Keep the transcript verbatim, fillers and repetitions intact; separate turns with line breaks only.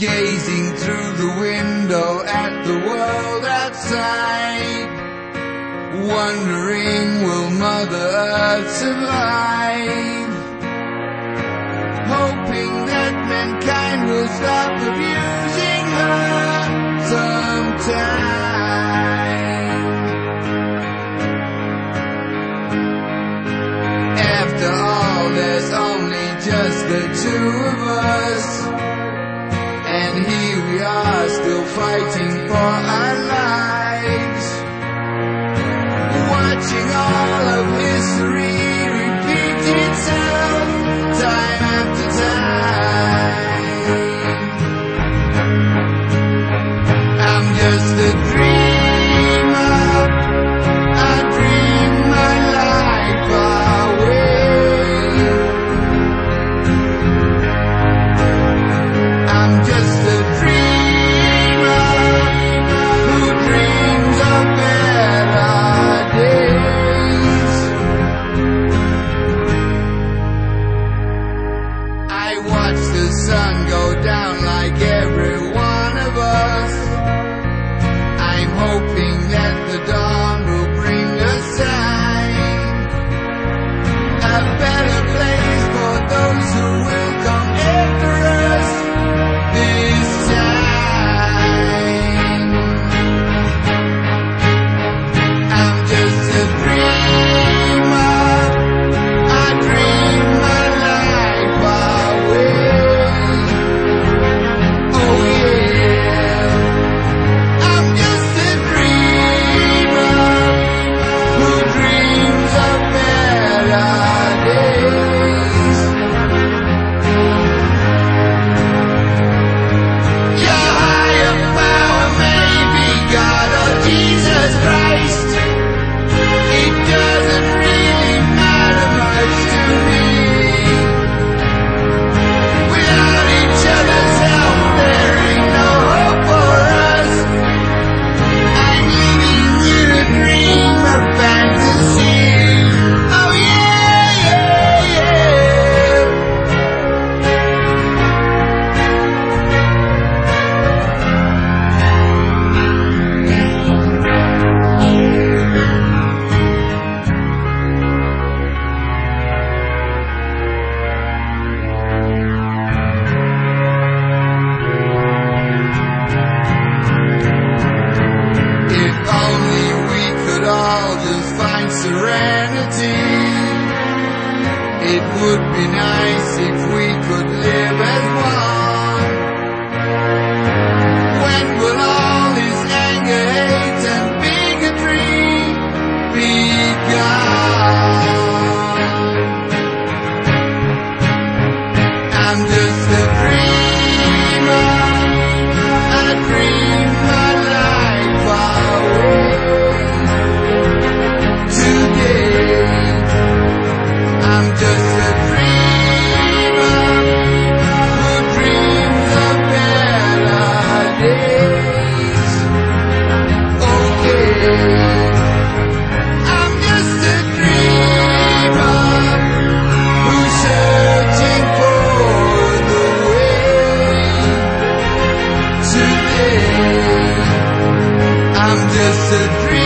gazing through the window at the world outside, wondering will Mother Earth survive, hoping that mankind will stop abusing her sometime. After all, there's only just the two of us, and here we are still fighting for our lives, watching all of history repeat itself time after time. I'm just a dreamer, I dream my life away. I'm just a dreamer who dreams of better days. I watch the sun go down like every one of us. I'm hoping that the dawn will bring a sign, a better place for those who will come after us this time. I'm just a dreamer, I dream my life away. Oh yeah, I'm just a dreamer who dreams of better days. Your higher power may be God or Jesus Christ. It doesn't really matter much to me. Without each other's help, there ain't no hope for us. I'm living in a dream of fantasy. Oh yeah, yeah, yeah. If only we could all just find serenity. It would be nice if we could live as one. When will all this anger, hate and bigotry be gone? I'm just a dreamer, I dream my life away. Today, I'm just a dreamer who dreams of better days. Okay, I'm just a dreamer who's searching for the way. Today, I'm just a dreamer